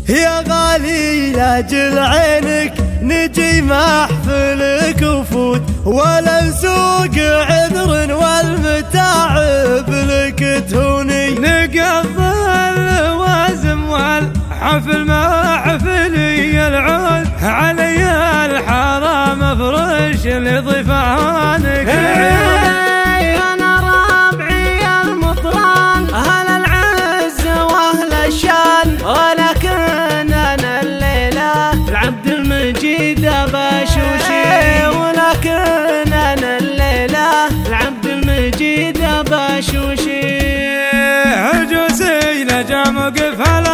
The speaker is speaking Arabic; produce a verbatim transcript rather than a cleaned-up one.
يا غالي لاجل عينك نجي محفلك وفوت، ولا نسوق عذر والمتاعب لك تهوني. نقضي اللوازم والحفل محفلي العود، علي الحرام افرش لضيفانك العود. انا ربعي المطران اهل العز واهل الشان، ولكن انا الليله العبد المجيد بشوشي، ولكن انا الليله العبد المجيد بشوشي. عجوزي لجا مقفل